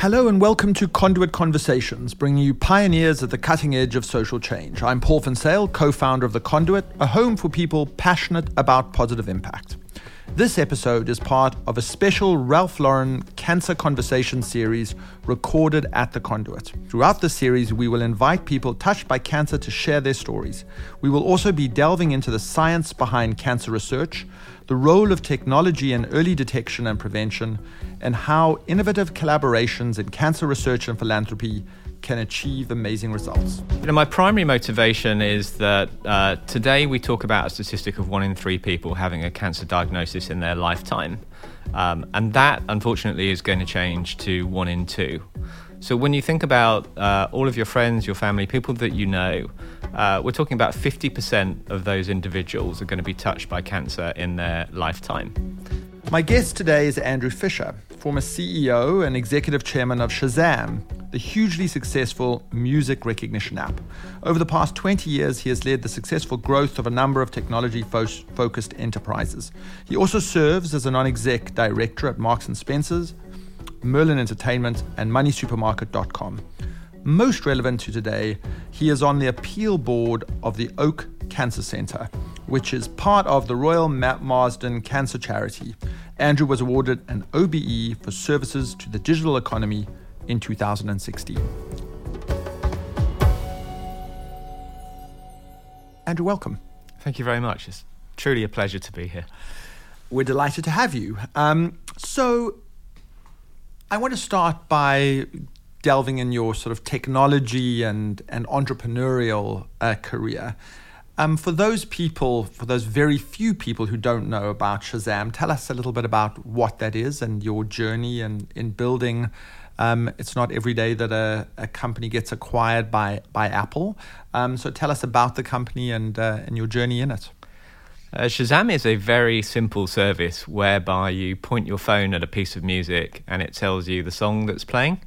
Hello and welcome to Conduit Conversations, bringing you pioneers at the cutting edge of social change. I'm Paul Van Sale, co-founder of The Conduit, a home for people passionate about positive impact. This episode is part of a special Ralph Lauren Cancer Conversation series recorded at The Conduit. Throughout the series, we will invite people touched by cancer to share their stories. We will also be delving into the science behind cancer research, the role of technology in early detection and prevention, and how innovative collaborations in cancer research and philanthropy can achieve amazing results. My primary motivation is that today we talk about a statistic of 1 in 3 people having a cancer diagnosis in their lifetime. And that, unfortunately, is going to change to 1 in 2. So when you think about all of your friends, your family, people that you know, we're talking about 50% of those individuals are going to be touched by cancer in their lifetime. My guest today is Andrew Fisher, former CEO and executive chairman of Shazam, the hugely successful music recognition app. Over the past 20 years, he has led the successful growth of a number of technology-focused enterprises. He also serves as a non-exec director at Marks & Spencer's, Merlin Entertainment, and MoneySupermarket.com. Most relevant to today, he is on the appeal board of the Oak Cancer Centre, which is part of the Royal Marsden Cancer Charity. Andrew was awarded an OBE for services to the digital economy in 2016. Andrew, welcome. Thank you very much. It's truly a pleasure to be here. We're delighted to have you. So I want to start by delving in your sort of technology and entrepreneurial career. For those very few people who don't know about Shazam, tell us a little bit about what that is and your journey in building. It's not every day that a company gets acquired by Apple. So tell us about the company and your journey in it. Shazam is a very simple service whereby you point your phone at a piece of music and it tells you the song that's playing.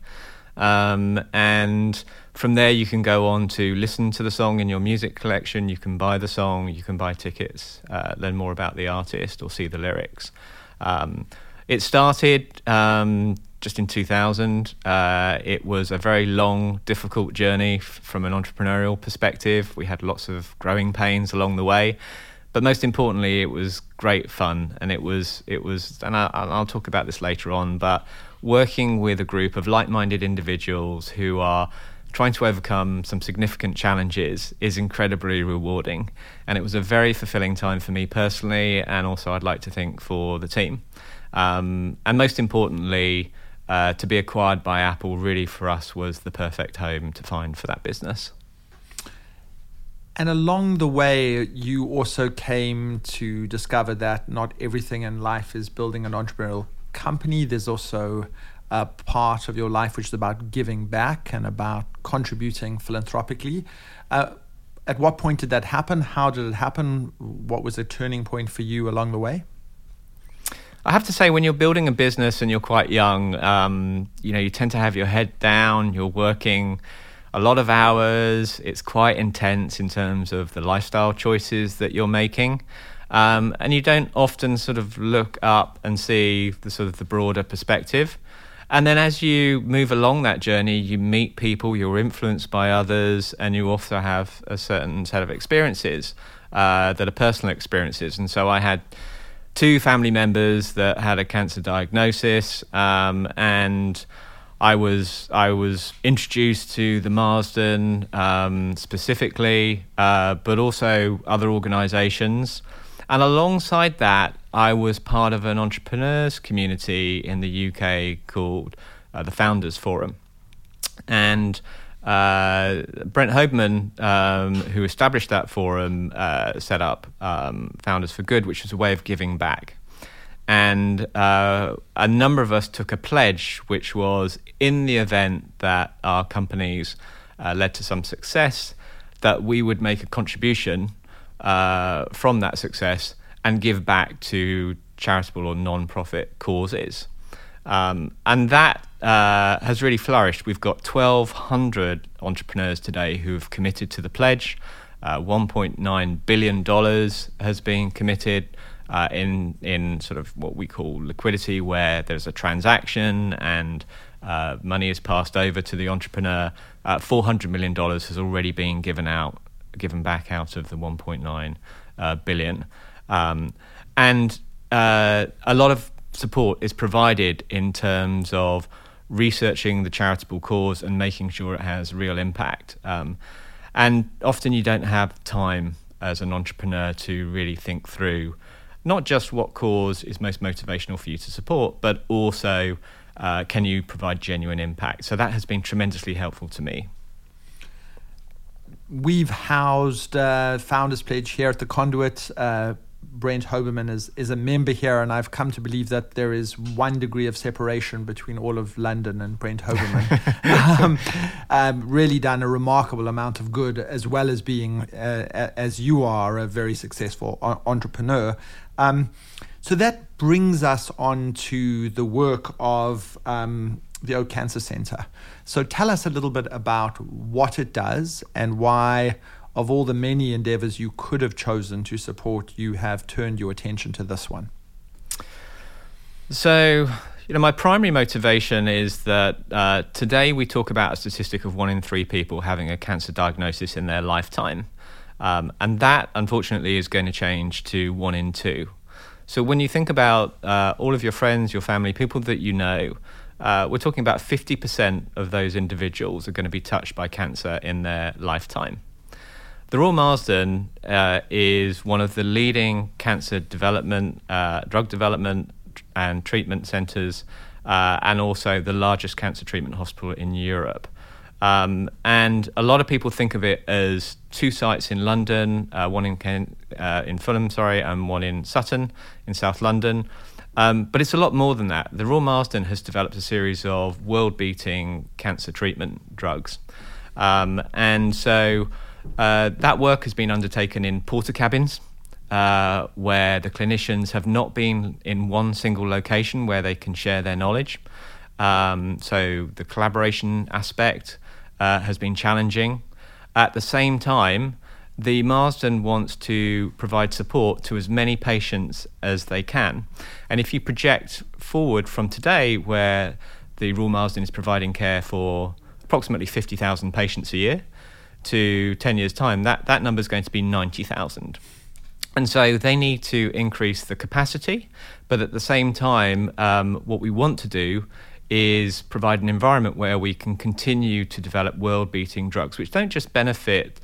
And from there you can go on to listen to the song in your music collection, you can buy the song, you can buy tickets, learn more about the artist or see the lyrics. It started just in 2000. It was a very long, difficult journey from an entrepreneurial perspective. We had lots of growing pains along the way. But most importantly, it was great fun, and it was, and I'll talk about this later on, but working with a group of like-minded individuals who are trying to overcome some significant challenges is incredibly rewarding. And it was a very fulfilling time for me personally, and also I'd like to think for the team. And most importantly, to be acquired by Apple really for us was the perfect home to find for that business. And along the way, you also came to discover that not everything in life is building an entrepreneurial company. There's also a part of your life which is about giving back and about contributing philanthropically. At what point did that happen? How did it happen? What was the turning point for you along the way? I have to say, when you're building a business and you're quite young, you tend to have your head down, you're working a lot of hours, it's quite intense in terms of the lifestyle choices that you're making. And you don't often sort of look up and see the broader perspective. And then as you move along that journey, you meet people, you're influenced by others, and you also have a certain set of experiences that are personal experiences. And so I had 2 family members that had a cancer diagnosis, and I was introduced to the Marsden specifically, but also other organisations. And alongside that, I was part of an entrepreneurs community in the UK called the Founders Forum. And Brent Hoberman, who established that forum, set up Founders for Good, which was a way of giving back. And a number of us took a pledge, which was in the event that our companies led to some success, that we would make a contribution from that success and give back to charitable or non-profit causes. And that has really flourished. We've got 1,200 entrepreneurs today who have committed to the pledge. $1.9 billion has been committed in sort of what we call liquidity, where there's a transaction and money is passed over to the entrepreneur. $400 million has already been given back out of the 1.9 billion. And a lot of support is provided in terms of researching the charitable cause and making sure it has real impact. And often you don't have time as an entrepreneur to really think through not just what cause is most motivational for you to support, but also can you provide genuine impact. So that has been tremendously helpful to me. We've housed Founders Pledge here at the Conduit. Brent Hoberman is a member here, and I've come to believe that there is 1 degree of separation between all of London and Brent Hoberman. Really done a remarkable amount of good, as well as being, as you are, a very successful entrepreneur. So that brings us on to the work of the Oak Cancer Centre. So tell us a little bit about what it does and why, of all the many endeavors you could have chosen to support, you have turned your attention to this one. So, my primary motivation is that today we talk about a statistic of 1 in 3 people having a cancer diagnosis in their lifetime. And that, unfortunately, is going to change to 1 in 2. So when you think about all of your friends, your family, people that you know, we're talking about 50% of those individuals are going to be touched by cancer in their lifetime. The Royal Marsden is one of the leading cancer development, drug development and treatment centres, and also the largest cancer treatment hospital in Europe. And a lot of people think of it as 2 sites in London, one in Fulham, and one in Sutton in South London. But it's a lot more than that. The Royal Marsden has developed a series of world-beating cancer treatment drugs. And so that work has been undertaken in porter cabins, where the clinicians have not been in one single location where they can share their knowledge. So the collaboration aspect has been challenging. At the same time, the Marsden wants to provide support to as many patients as they can. And if you project forward from today, where the Royal Marsden is providing care for approximately 50,000 patients a year, to 10 years' time, that number is going to be 90,000. And so they need to increase the capacity, but at the same time, what we want to do is provide an environment where we can continue to develop world-beating drugs, which don't just benefit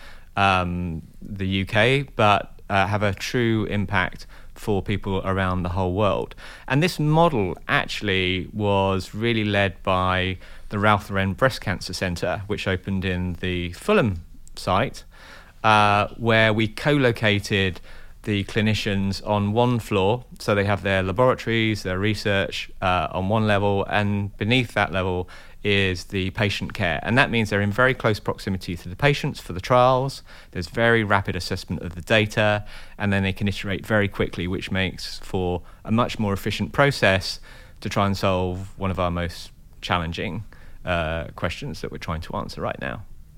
the UK, but have a true impact for people around the whole world. And this model actually was really led by the Ralph Lauren Breast Cancer Centre, which opened in the Fulham site, where we co-located the clinicians on one floor. So they have their laboratories, their research on one level, and beneath that level is the patient care. And that means they're in very close proximity to the patients for the trials. There's very rapid assessment of the data, and then they can iterate very quickly, which makes for a much more efficient process to try and solve one of our most challenging questions that we're trying to answer right now.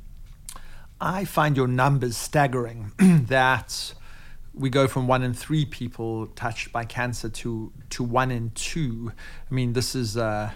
I find your numbers staggering, that we go from 1 in 3 people touched by cancer to 1 in 2. I mean, this is a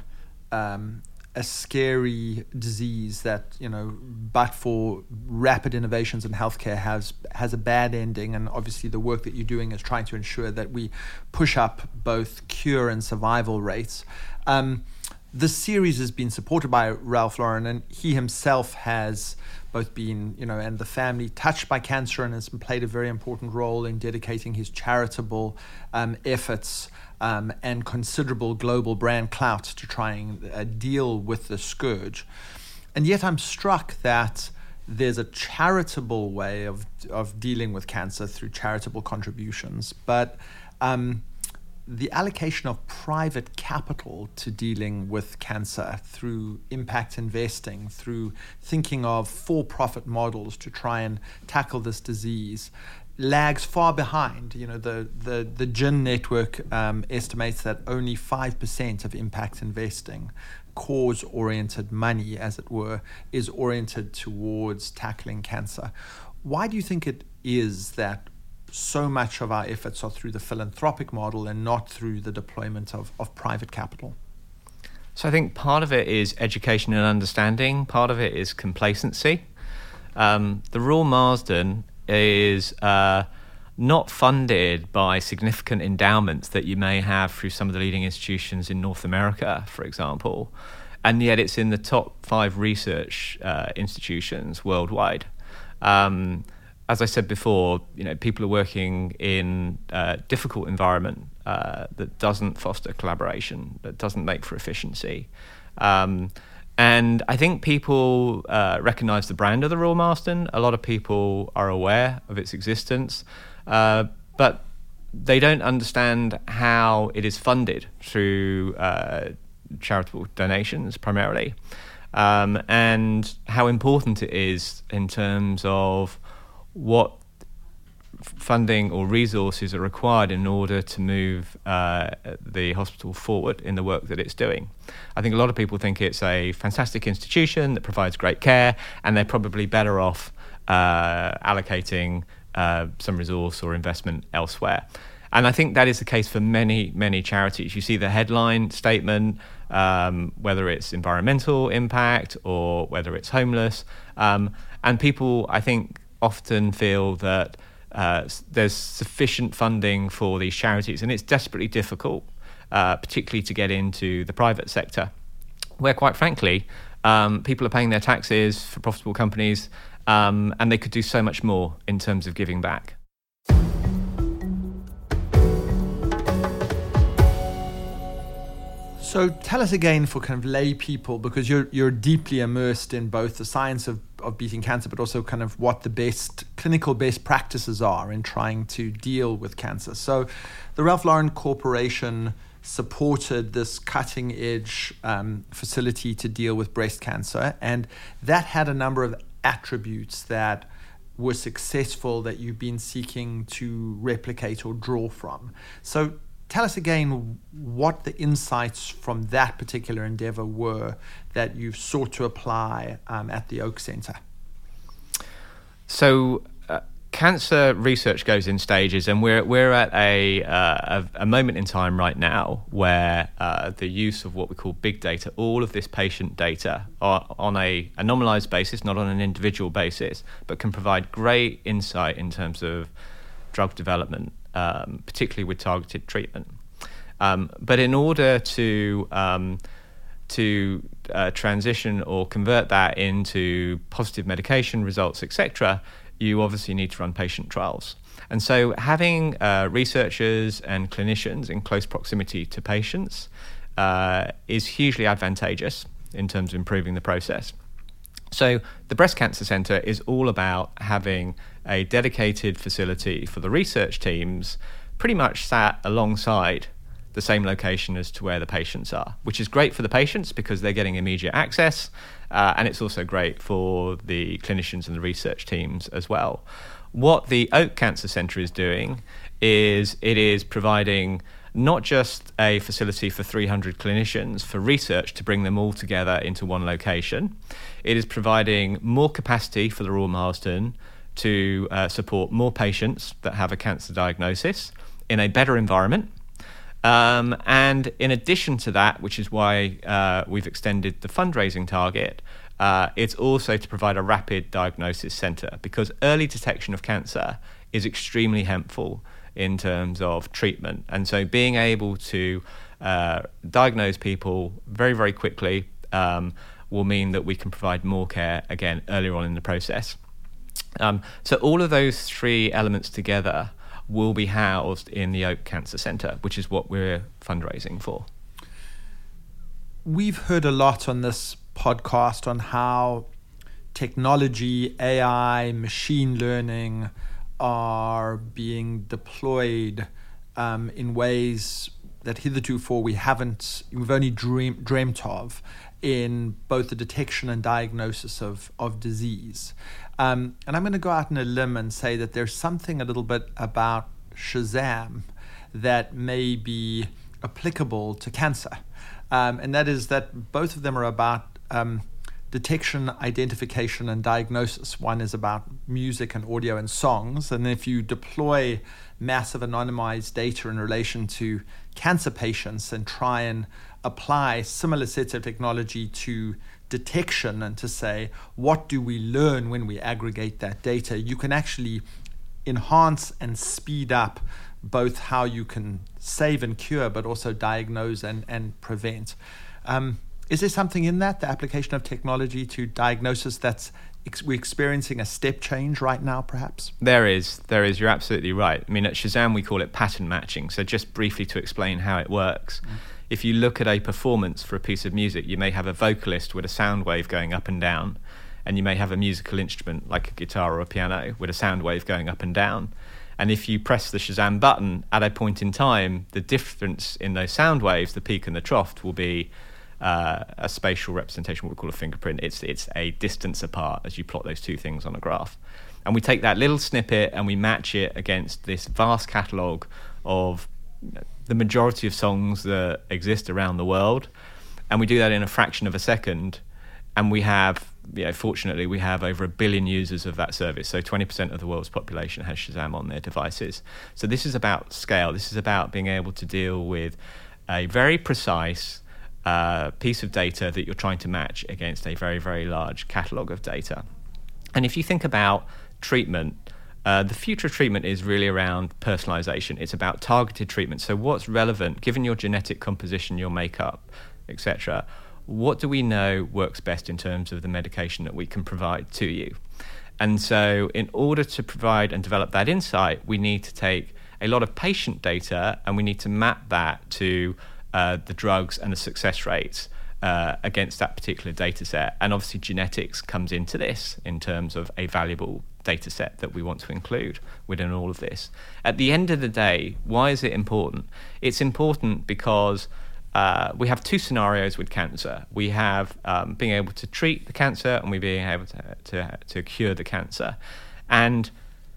scary disease that, but for rapid innovations in healthcare has a bad ending. And obviously the work that you're doing is trying to ensure that we push up both cure and survival rates. This series has been supported by Ralph Lauren, and he himself has both been, and the family touched by cancer, and has played a very important role in dedicating his charitable efforts and considerable global brand clout to try and deal with the scourge. And yet I'm struck that there's a charitable way of dealing with cancer through charitable contributions, but the allocation of private capital to dealing with cancer through impact investing, through thinking of for-profit models to try and tackle this disease, lags far behind. The GIN network estimates that only 5% of impact investing, cause-oriented money, as it were, is oriented towards tackling cancer. Why do you think it is that so much of our efforts are through the philanthropic model and not through the deployment of private capital? So I think part of it is education and understanding. Part of it is complacency. The Royal Marsden is not funded by significant endowments that you may have through some of the leading institutions in North America, for example, and yet it's in the top 5 research institutions worldwide. As I said before, people are working in a difficult environment that doesn't foster collaboration, that doesn't make for efficiency. And I think people recognise the brand of the Royal Marsden. A lot of people are aware of its existence, but they don't understand how it is funded through charitable donations primarily, and how important it is in terms of what funding or resources are required in order to move the hospital forward in the work that it's doing. I think a lot of people think it's a fantastic institution that provides great care, and they're probably better off allocating some resource or investment elsewhere. And I think that is the case for many, many charities. You see the headline statement, whether it's environmental impact or whether it's homeless. And people, I think, often feel that there's sufficient funding for these charities, and it's desperately difficult, particularly to get into the private sector, where, quite frankly, people are paying their taxes for profitable companies, and they could do so much more in terms of giving back. So tell us again, for kind of lay people, because you're deeply immersed in both the science of beating cancer, but also kind of what the clinical best practices are in trying to deal with cancer. So the Ralph Lauren Corporation supported this cutting edge facility to deal with breast cancer, and that had a number of attributes that were successful that you've been seeking to replicate or draw from. So tell us again what the insights from that particular endeavor were that you've sought to apply at the Oak Center. So cancer research goes in stages, and we're at a moment in time right now where the use of what we call big data, all of this patient data, on a normalized basis, not on an individual basis, but can provide great insight in terms of drug development, particularly with targeted treatment. But in order to transition or convert that into positive medication results, etc., you obviously need to run patient trials. And so having researchers and clinicians in close proximity to patients is hugely advantageous in terms of improving the process. So the Breast Cancer Centre is all about having a dedicated facility for the research teams pretty much sat alongside the same location as to where the patients are, which is great for the patients because they're getting immediate access, and it's also great for the clinicians and the research teams as well. What the Oak Cancer Centre is doing is it is providing not just a facility for 300 clinicians for research to bring them all together into one location. It is providing more capacity for the Royal Marsden to support more patients that have a cancer diagnosis in a better environment. And in addition to that, which is why we've extended the fundraising target, it's also to provide a rapid diagnosis centre, because early detection of cancer is extremely helpful in terms of treatment. And so being able to diagnose people very, very quickly will mean that we can provide more care, again, earlier on in the process. So all of those three elements together will be housed in the Oak Cancer Centre, which is what we're fundraising for. We've heard a lot on this podcast on how technology, AI, machine learning are being deployed in ways that heretofore we've only dreamt of in both the detection and diagnosis of disease. And I'm going to go out on a limb and say that there's something a little bit about Shazam that may be applicable to cancer. And that is that both of them are about detection, identification, and diagnosis. One is about music and audio and songs. And if you deploy massive anonymized data in relation to cancer patients and try and apply similar sets of technology to detection and to say, what do we learn when we aggregate that data, you can actually enhance and speed up both how you can save and cure, but also diagnose and prevent. Is there something in that, the application of technology to diagnosis, that's we're experiencing a step change right now, perhaps? There is. You're absolutely right. I mean, at Shazam, we call it pattern matching. So just briefly to explain how it works. If you look at a performance for a piece of music, you may have a vocalist with a sound wave going up and down, and you may have a musical instrument like a guitar or a piano with a sound wave going up and down. And if you press the Shazam button at a point in time, the difference in those sound waves, the peak and the trough, will be a spatial representation, what we call a fingerprint. It's a distance apart as you plot those two things on a graph. And we take that little snippet and we match it against this vast catalogue of the majority of songs that exist around the world. And we do that in a fraction of a second. And we have, fortunately, we have over 1 billion users of that service. So 20% of the world's population has Shazam on their devices. So this is about scale. This is about being able to deal with a very precise piece of data that you're trying to match against a very, very large catalogue of data. And if you think about treatment, the future of treatment is really around personalization. It's about targeted treatment. So what's relevant, given your genetic composition, your makeup, etc., what do we know works best in terms of the medication that we can provide to you? And so in order to provide and develop that insight, we need to take a lot of patient data and we need to map that to the drugs and the success rates against that particular data set. And obviously genetics comes into this in terms of a valuable data set that we want to include within all of this. At the end of the day, why is it important? It's important because we have two scenarios with cancer. We have being able to treat the cancer and we being able to cure the cancer. And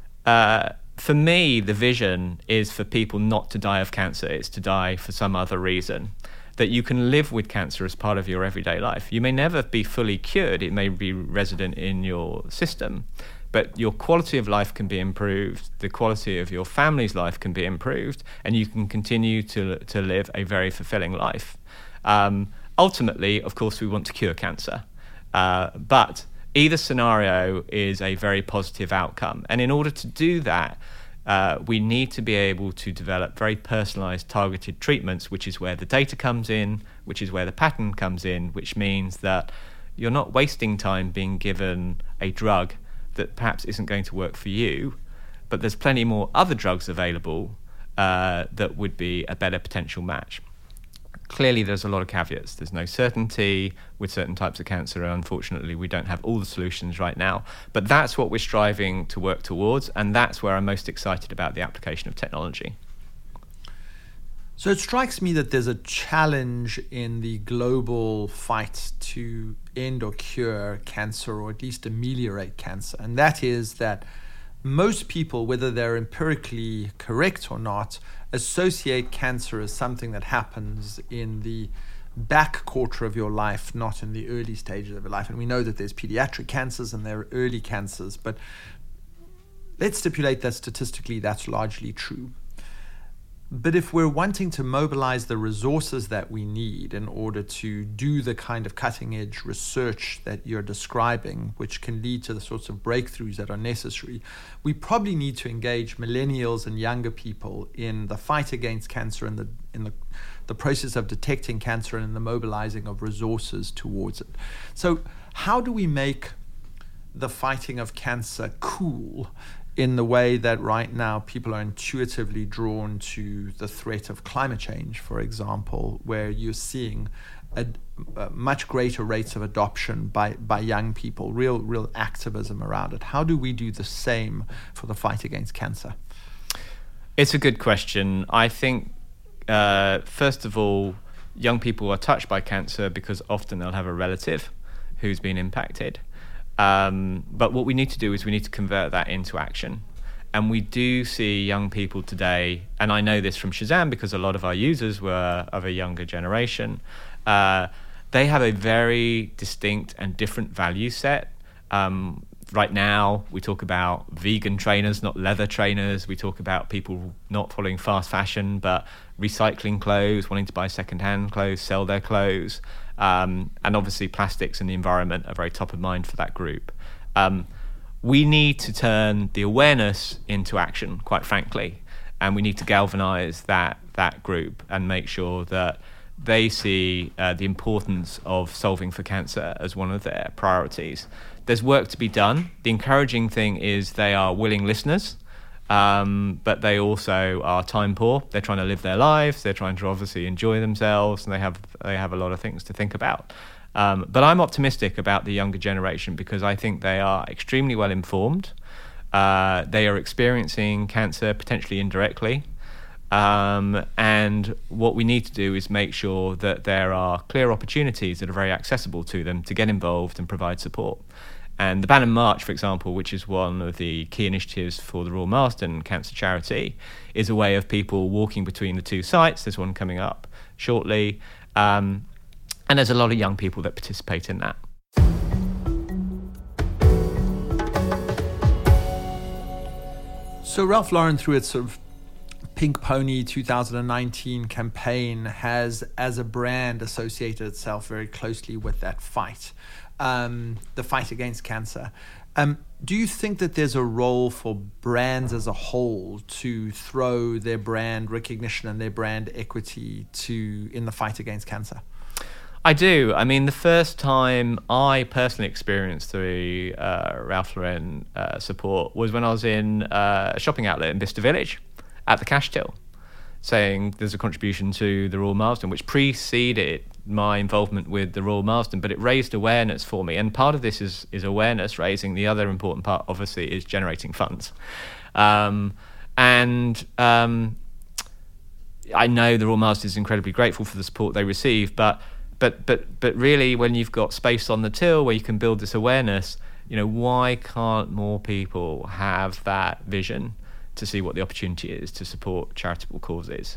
for me, the vision is for people not to die of cancer. It's to die for some other reason. That you can live with cancer as part of your everyday life. You may never be fully cured. It may be resident in your system. But your quality of life can be improved. The quality of your family's life can be improved. And you can continue to live a very fulfilling life. Ultimately, of course, we want to cure cancer. But either scenario is a very positive outcome. And in order to do that, we need to be able to develop very personalized, targeted treatments, which is where the data comes in, which is where the pattern comes in, which means that you're not wasting time being given a drug that perhaps isn't going to work for you, but there's plenty more other drugs available that would be a better potential match. Clearly, there's a lot of caveats. There's no certainty with certain types of cancer, and unfortunately, we don't have all the solutions right now. But that's what we're striving to work towards, and that's where I'm most excited about the application of technology. So it strikes me that there's a challenge in the global fight to end or cure cancer, or at least ameliorate cancer, and that is that most people, whether they're empirically correct or not, associate cancer as something that happens in the back quarter of your life, not in the early stages of your life. And we know that there's pediatric cancers and there are early cancers, but let's stipulate that statistically that's largely true. But if we're wanting to mobilize the resources that we need in order to do the kind of cutting edge research that you're describing, which can lead to the sorts of breakthroughs that are necessary, we probably need to engage millennials and younger people in the fight against cancer and in the process of detecting cancer and in the mobilizing of resources towards it. So how do we make the fighting of cancer cool in the way that right now people are intuitively drawn to the threat of climate change, for example, where you're seeing a much greater rates of adoption by young people, real activism around it? How do we do the same for the fight against cancer? It's a good question. I think, first of all, young people are touched by cancer because often they'll have a relative who's been impacted. But what we need to do is we need to convert that into action. And we do see young people today, and I know this from Shazam because a lot of our users were of a younger generation, they have a very distinct and different value set. Right now, we talk about vegan trainers, not leather trainers. We talk about people not following fast fashion, but recycling clothes, wanting to buy second-hand clothes, sell their clothes. And obviously, plastics and the environment are very top of mind for that group. We need to turn the awareness into action, quite frankly. And we need to galvanize that group and make sure that they see the importance of solving for cancer as one of their priorities. There's work to be done. The encouraging thing is they are willing listeners, but they also are time poor. They're trying to live their lives. They're trying to obviously enjoy themselves, and they have a lot of things to think about. But I'm optimistic about the younger generation because I think they are extremely well informed. They are experiencing cancer potentially indirectly. And what we need to do is make sure that there are clear opportunities that are very accessible to them to get involved and provide support. And the Banner March, for example, which is one of the key initiatives for the Royal Marsden Cancer Charity, is a way of people walking between the two sites. There's one coming up shortly. And there's a lot of young people that participate in that. So Ralph Lauren, through its sort of Pink Pony 2019 campaign, has, as a brand, associated itself very closely with that fight, the fight against cancer. Do you think that there's a role for brands as a whole to throw their brand recognition and their brand equity in the fight against cancer? I do. I mean, the first time I personally experienced the Ralph Lauren support was when I was in a shopping outlet in Bicester Village at the cash till, saying there's a contribution to the Royal Marsden, which preceded my involvement with the Royal Marsden, but it raised awareness for me. And part of this is awareness raising. The other important part, obviously, is generating funds. I know the Royal Marsden is incredibly grateful for the support they receive, but really, when you've got space on the till where you can build this awareness, why can't more people have that vision to see what the opportunity is to support charitable causes?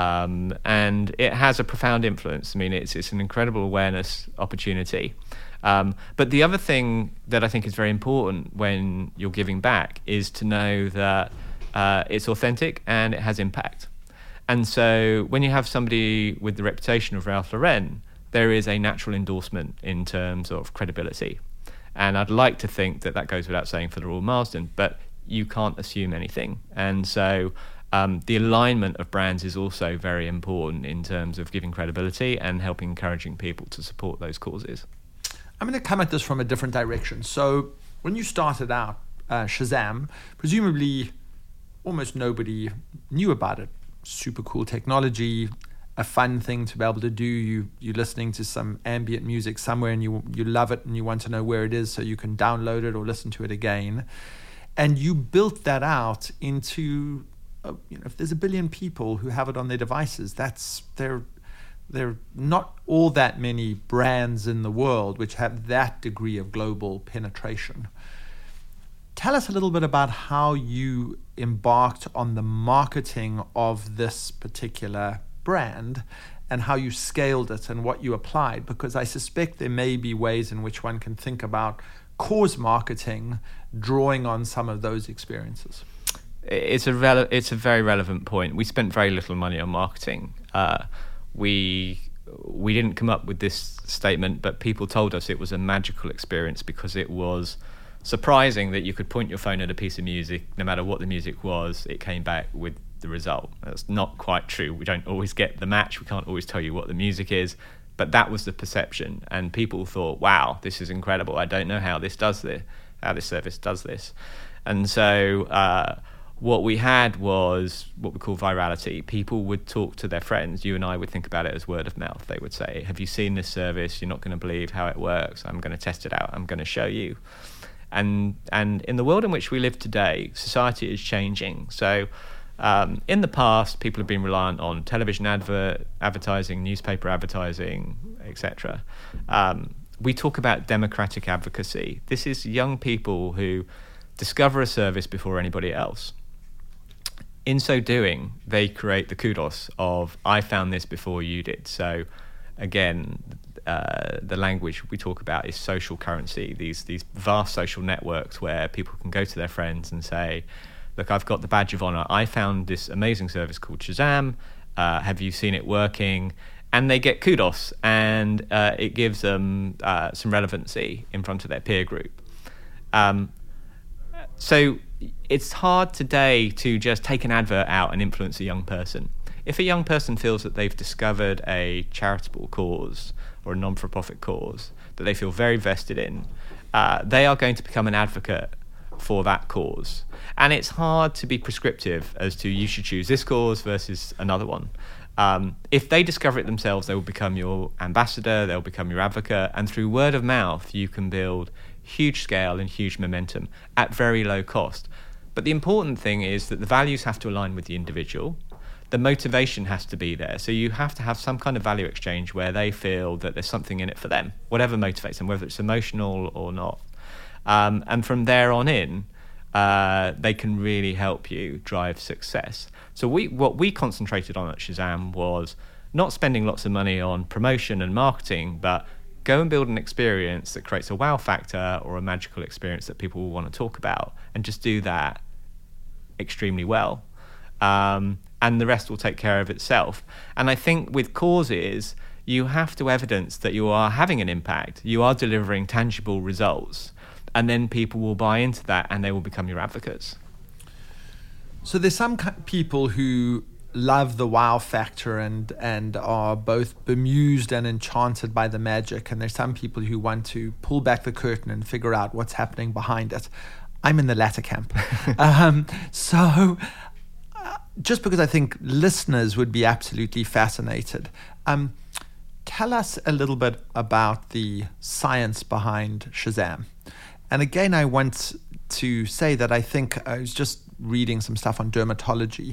And it has a profound influence. I mean, it's an incredible awareness opportunity. But the other thing that I think is very important when you're giving back is to know that it's authentic and it has impact. And so when you have somebody with the reputation of Ralph Lauren, there is a natural endorsement in terms of credibility. And I'd like to think that goes without saying for the Royal Marsden, but you can't assume anything. And so the alignment of brands is also very important in terms of giving credibility and encouraging people to support those causes. I'm going to come at this from a different direction. So when you started out Shazam, presumably almost nobody knew about it. Super cool technology, a fun thing to be able to do. You're listening to some ambient music somewhere and you love it and you want to know where it is so you can download it or listen to it again. And you built that out into, if there's 1 billion people who have it on their devices, there are not all that many brands in the world which have that degree of global penetration. Tell us a little bit about how you embarked on the marketing of this particular brand and how you scaled it and what you applied, because I suspect there may be ways in which one can think about cause marketing drawing on some of those experiences. It's a very relevant point. We spent very little money on marketing. We didn't come up with this statement, but people told us it was a magical experience because it was surprising that you could point your phone at a piece of music, no matter what the music was, it came back with the result. That's not quite true. We don't always get the match. We can't always tell you what the music is, but that was the perception. And people thought, wow, this is incredible. I don't know how this service does this. And so what we had was what we call virality. People would talk to their friends. You and I would think about it as word of mouth. They would say, have you seen this service? You're not going to believe how it works. I'm going to test it out. I'm going to show you. And in the world in which we live today, society is changing. So in the past, people have been reliant on television advertising, newspaper advertising, etc. We talk about democratic advocacy. This is young people who discover a service before anybody else. In so doing, they create the kudos of, I found this before you did. So again, the language we talk about is social currency, these vast social networks where people can go to their friends and say, look, I've got the badge of honor. I found this amazing service called Shazam. Have you seen it working? And they get kudos, and it gives them some relevancy in front of their peer group. So it's hard today to just take an advert out and influence a young person. If a young person feels that they've discovered a charitable cause or a non-for-profit cause that they feel very vested in, they are going to become an advocate for that cause. And it's hard to be prescriptive as to you should choose this cause versus another one. If they discover it themselves, they will become your ambassador, they'll become your advocate, and through word of mouth, you can build huge scale and huge momentum at very low cost. But the important thing is that the values have to align with the individual. The motivation has to be there. So you have to have some kind of value exchange where they feel that there's something in it for them, whatever motivates them, whether it's emotional or not. And from there on in, they can really help you drive success. So what we concentrated on at Shazam was not spending lots of money on promotion and marketing, but go and build an experience that creates a wow factor or a magical experience that people will want to talk about, and just do that extremely well. And the rest will take care of itself. And I think with causes, you have to evidence that you are having an impact, you are delivering tangible results, and then people will buy into that and they will become your advocates. So there's some people who love the wow factor and are both bemused and enchanted by the magic, and there's some people who want to pull back the curtain and figure out what's happening behind it. I'm in the latter camp. Just because I think listeners would be absolutely fascinated, tell us a little bit about the science behind Shazam. And again, I want to say that I think I was just reading some stuff on dermatology.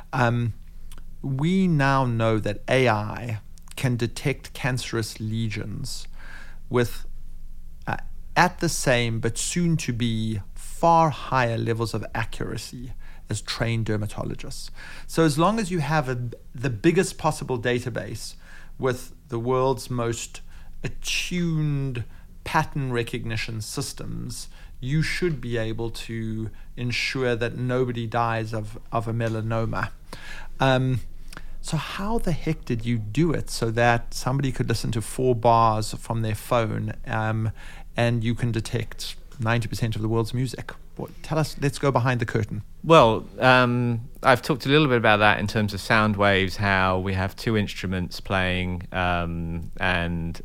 We now know that AI can detect cancerous lesions with at the same but soon to be far higher levels of accuracy as trained dermatologists. So as long as you have the biggest possible database with the world's most attuned pattern recognition systems, you should be able to ensure that nobody dies of a melanoma. So how the heck did you do it so that somebody could listen to 4 bars from their phone and you can detect 90% of the world's music? Tell us, let's go behind the curtain. Well, I've talked a little bit about that in terms of sound waves, how we have 2 instruments playing, and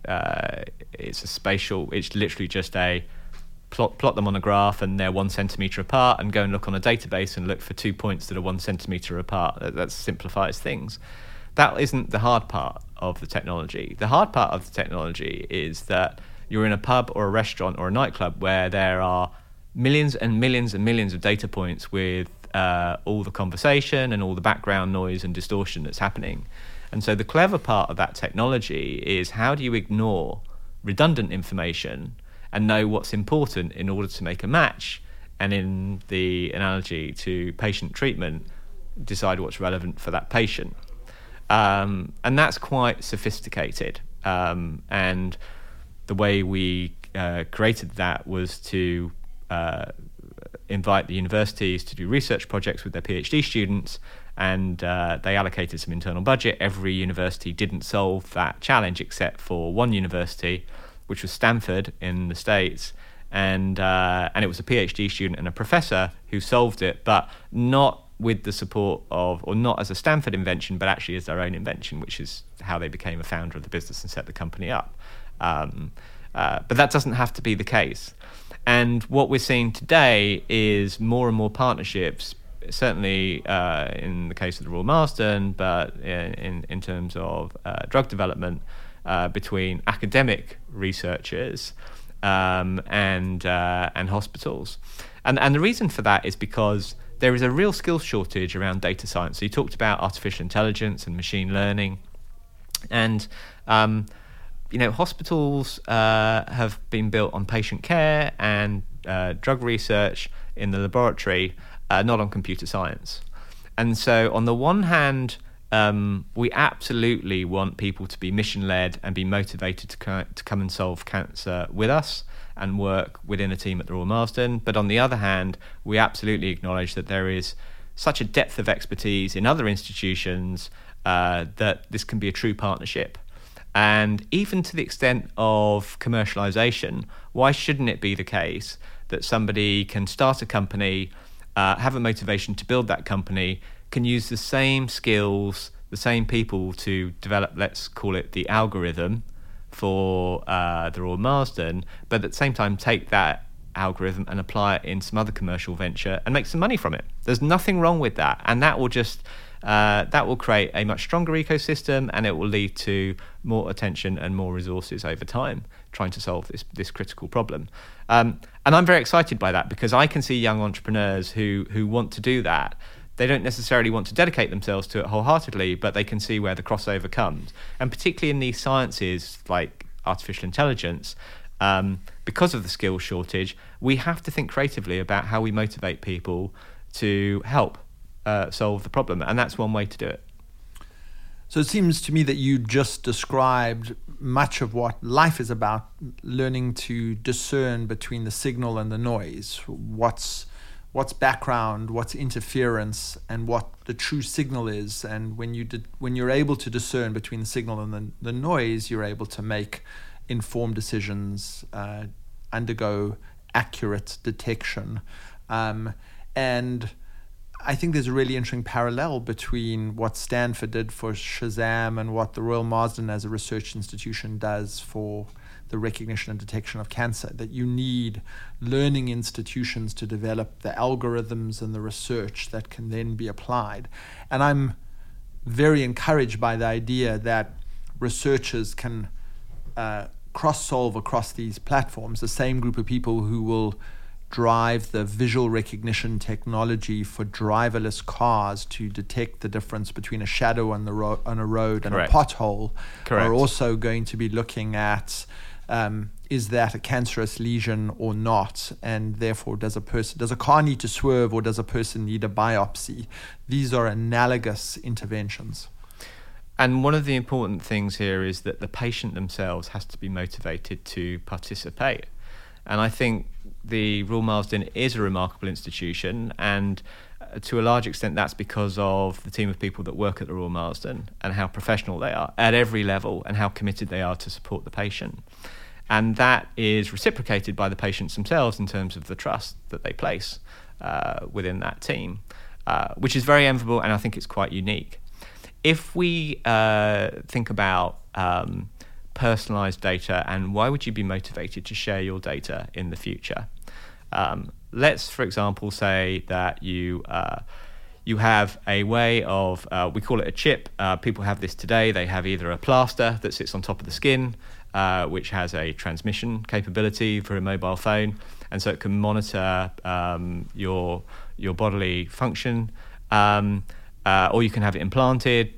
it's literally just a plot them on a graph and they're 1 centimetre apart, and go and look on a database and look for 2 points that are 1 centimetre apart. That simplifies things. That isn't the hard part of the technology. The hard part of the technology is that you're in a pub or a restaurant or a nightclub where there are millions and millions and millions of data points with all the conversation and all the background noise and distortion that's happening. And so the clever part of that technology is, how do you ignore redundant information and know what's important in order to make a match, and in the analogy to patient treatment, decide what's relevant for that patient. And that's quite sophisticated. And the way we created that was to invite the universities to do research projects with their PhD students, and they allocated some internal budget. Every university didn't solve that challenge except for one university, which was Stanford in the States, and it was a PhD student and a professor who solved it, but not with the support of, or not as a Stanford invention, but actually as their own invention, which is how they became a founder of the business and set the company up. But that doesn't have to be the case. And what we're seeing today is more and more partnerships, certainly in the case of the Royal Marsden, but in terms of drug development, between academic researchers and hospitals. And the reason for that is because there is a real skill shortage around data science. So you talked about artificial intelligence and machine learning. And hospitals have been built on patient care and drug research in the laboratory, not on computer science. And so on the one hand, we absolutely want people to be mission-led and be motivated to come and solve cancer with us and work within a team at the Royal Marsden. But on the other hand, we absolutely acknowledge that there is such a depth of expertise in other institutions that this can be a true partnership. And even to the extent of commercialization, why shouldn't it be the case that somebody can start a company, have a motivation to build that company, can use the same skills, the same people to develop, let's call it the algorithm for the Royal Marsden, but at the same time take that algorithm and apply it in some other commercial venture and make some money from it. There's nothing wrong with that, and that will just that will create a much stronger ecosystem, and it will lead to more attention and more resources over time trying to solve this critical problem. And I'm very excited by that, because I can see young entrepreneurs who want to do that. They don't necessarily want to dedicate themselves to it wholeheartedly, but they can see where the crossover comes. And particularly in these sciences like artificial intelligence, because of the skills shortage, we have to think creatively about how we motivate people to help solve the problem. And that's one way to do it. So it seems to me that you just described much of what life is about, learning to discern between the signal and the noise. What's background, what's interference, and what the true signal is. And when you're able to discern between the signal and the noise, you're able to make informed decisions, undergo accurate detection. And I think there's a really interesting parallel between what Stanford did for Shazam and what the Royal Marsden as a research institution does for the recognition and detection of cancer, that you need learning institutions to develop the algorithms and the research that can then be applied. And I'm very encouraged by the idea that researchers can cross-solve across these platforms, the same group of people who will drive the visual recognition technology for driverless cars to detect the difference between a shadow on a road and Correct. a pothole. Correct. Are also going to be looking at is that a cancerous lesion or not, and therefore does a car need to swerve, or does a person need a biopsy? These are analogous interventions. And one of the important things here is that the patient themselves has to be motivated to participate. And I think the Royal Marsden is a remarkable institution, and to a large extent that's because of the team of people that work at the Royal Marsden and how professional they are at every level and how committed they are to support the patient. And that is reciprocated by the patients themselves in terms of the trust that they place within that team, which is very enviable, and I think it's quite unique. If we think about personalized data and why would you be motivated to share your data in the future? Let's, for example, say that you have a way of, we call it a chip. People have this today. They have either a plaster that sits on top of the skin, which has a transmission capability for a mobile phone, and so it can monitor your bodily function, or you can have it implanted.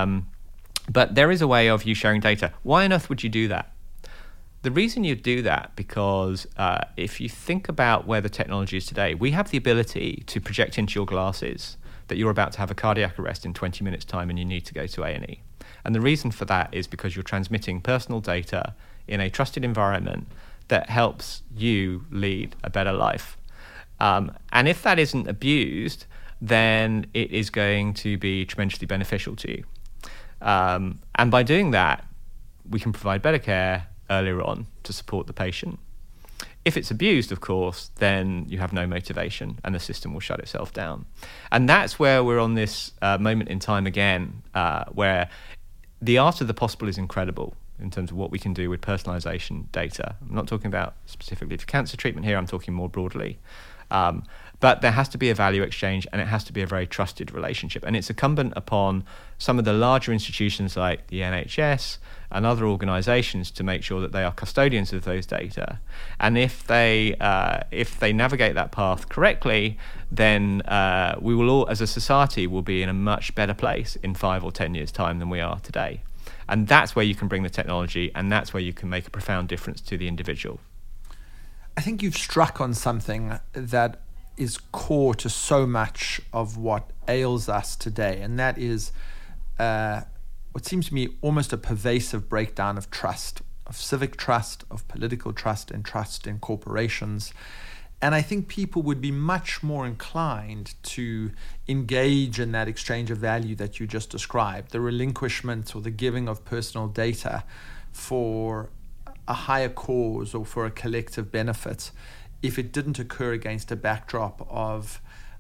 But there is a way of you sharing data. Why on earth would you do that? The reason you do that, because if you think about where the technology is today, we have the ability to project into your glasses that you're about to have a cardiac arrest in 20 minutes' time and you need to go to A&E. And the reason for that is because you're transmitting personal data in a trusted environment that helps you lead a better life. And if that isn't abused, then it is going to be tremendously beneficial to you. And by doing that, we can provide better care earlier on to support the patient. If it's abused, of course, then you have no motivation and the system will shut itself down. And that's where we're on this moment in time again, where the art of the possible is incredible in terms of what we can do with personalization data. I'm not talking about specifically for cancer treatment here, I'm talking more broadly. But there has to be a value exchange, and it has to be a very trusted relationship. And it's incumbent upon some of the larger institutions like the NHS and other organisations to make sure that they are custodians of those data. And if they navigate that path correctly, then we will all, as a society, will be in a much better place in 5 or 10 years' time than we are today. And that's where you can bring the technology, and that's where you can make a profound difference to the individual. I think you've struck on something that is core to so much of what ails us today, and that is what seems to me almost a pervasive breakdown of trust, of civic trust, of political trust, and trust in corporations. And I think people would be much more inclined to engage in that exchange of value that you just described, the relinquishment or the giving of personal data for a higher cause or for a collective benefit, if it didn't occur against a backdrop of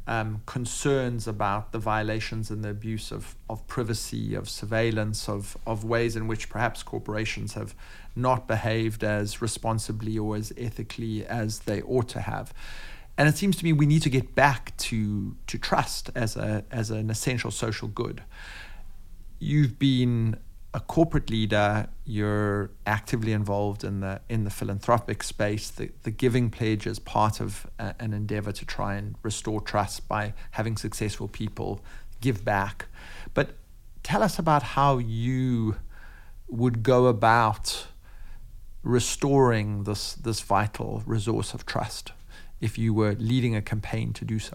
concerns about the violations and the abuse of privacy, of surveillance, of ways in which perhaps corporations have not behaved as responsibly or as ethically as they ought to have. And it seems to me we need to get back to trust as an essential social good. You've been a corporate leader, you're actively involved in the philanthropic space. The Giving Pledge is part of an endeavor to try and restore trust by having successful people give back. But tell us about how you would go about restoring this vital resource of trust if you were leading a campaign to do so.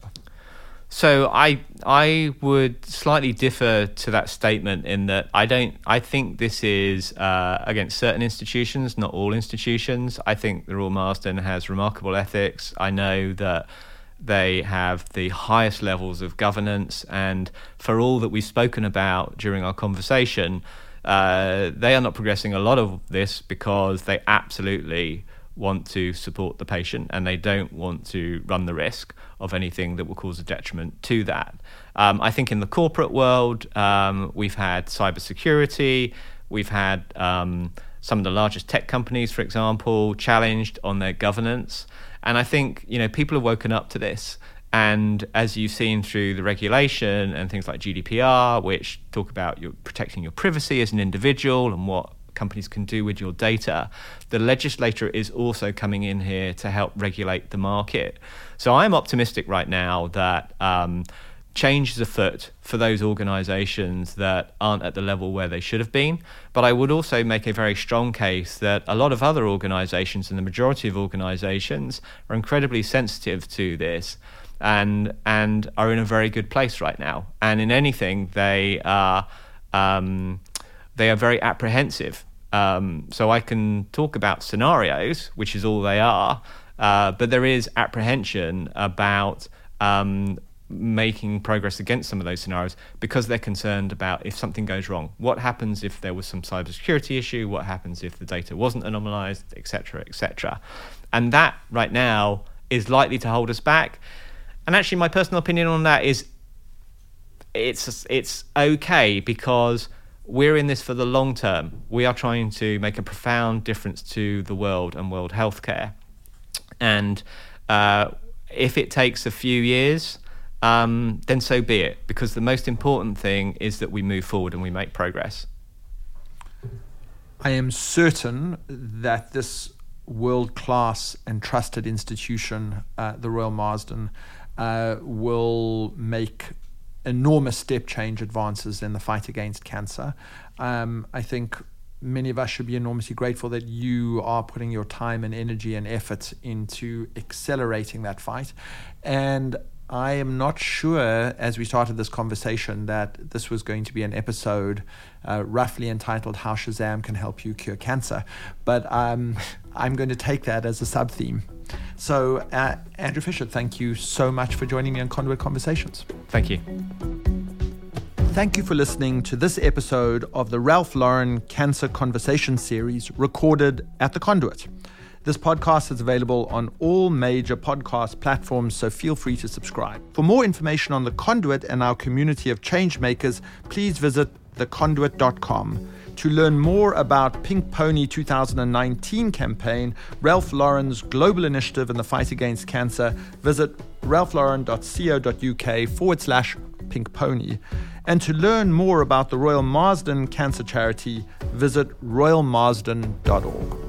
So I would slightly differ to that statement in that I think this is against certain institutions, not all institutions. I think the Royal Marsden has remarkable ethics. I know that they have the highest levels of governance, and for all that we've spoken about during our conversation, they are not progressing a lot of this because they absolutely want to support the patient and they don't want to run the risk of anything that will cause a detriment to that. I think in the corporate world, we've had cybersecurity, we've had some of the largest tech companies, for example, challenged on their governance. And I think, people have woken up to this. And as you've seen through the regulation and things like GDPR, which talk about protecting your privacy as an individual and what companies can do with your data, the legislator is also coming in here to help regulate the market. So I'm optimistic right now that change is afoot for those organizations that aren't at the level where they should have been. But I would also make a very strong case that a lot of other organizations, and the majority of organizations, are incredibly sensitive to this and are in a very good place right now. And in anything, they are very apprehensive. So I can talk about scenarios, which is all they are, but there is apprehension about making progress against some of those scenarios because they're concerned about if something goes wrong. What happens if there was some cybersecurity issue? What happens if the data wasn't anonymized, et cetera, et cetera? And that right now is likely to hold us back. And actually, my personal opinion on that is it's okay because we're in this for the long term. We are trying to make a profound difference to the world and world healthcare. And if it takes a few years, then so be it, because the most important thing is that we move forward and we make progress. I am certain that this world-class and trusted institution, the Royal Marsden, will make enormous step change advances in the fight against cancer. I think many of us should be enormously grateful that you are putting your time and energy and effort into accelerating that fight. And I am not sure, as we started this conversation, that this was going to be an episode roughly entitled How Shazam Can Help You Cure Cancer. But I'm going to take that as a sub-theme. So, Andrew Fisher, thank you so much for joining me on Conduit Conversations. Thank you. Thank you for listening to this episode of the Ralph Lauren Cancer Conversation series recorded at The Conduit. This podcast is available on all major podcast platforms, so feel free to subscribe. For more information on The Conduit and our community of change makers, please visit theconduit.com. To learn more about Pink Pony 2019 campaign, Ralph Lauren's global initiative in the fight against cancer, visit ralphlauren.co.uk/Pink Pony. And to learn more about the Royal Marsden Cancer Charity, visit royalmarsden.org.